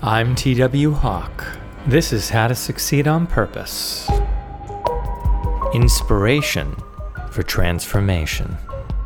I'm TW Hawk. This is How to Succeed on Purpose. Inspiration for transformation.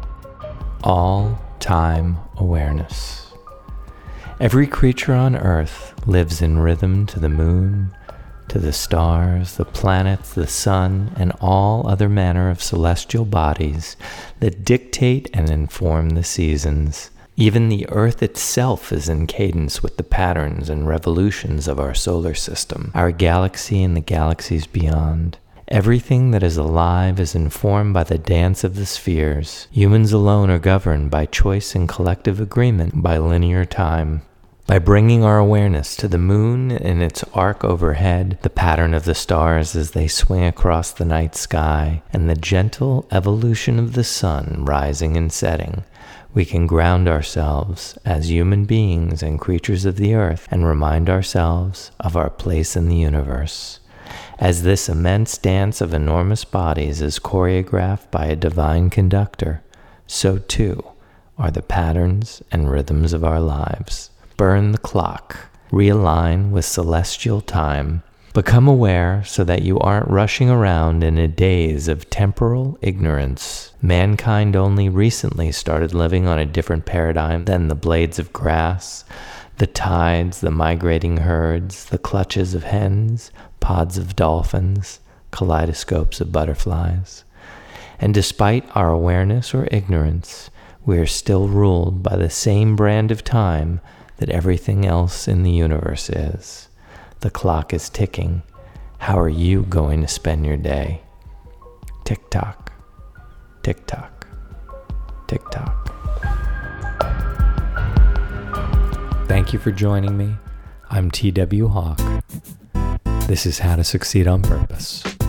All-time awareness. Every creature on Earth lives in rhythm to the moon, to the stars, the planets, the sun, and all other manner of celestial bodies that dictate and inform the seasons. Even the Earth itself is in cadence with the patterns and revolutions of our solar system, our galaxy and the galaxies beyond. Everything that is alive is informed by the dance of the spheres. Humans alone are governed by choice and collective agreement by linear time. By bringing our awareness to the moon and its arc overhead, the pattern of the stars as they swing across the night sky, and the gentle evolution of the sun rising and setting, we can ground ourselves as human beings and creatures of the earth and remind ourselves of our place in the universe. As this immense dance of enormous bodies is choreographed by a divine conductor, so too are the patterns and rhythms of our lives. Burn the clock, realign with celestial time, become aware so that you aren't rushing around in a daze of temporal ignorance. Mankind only recently started living on a different paradigm than the blades of grass, the tides, the migrating herds, the clutches of hens, pods of dolphins, kaleidoscopes of butterflies. And despite our awareness or ignorance, we are still ruled by the same brand of time that everything else in the universe is. The clock is ticking. How are you going to spend your day? Tick tock, tick tock, tick tock. Thank you for joining me. I'm TW Hawk. This is How to Succeed on Purpose.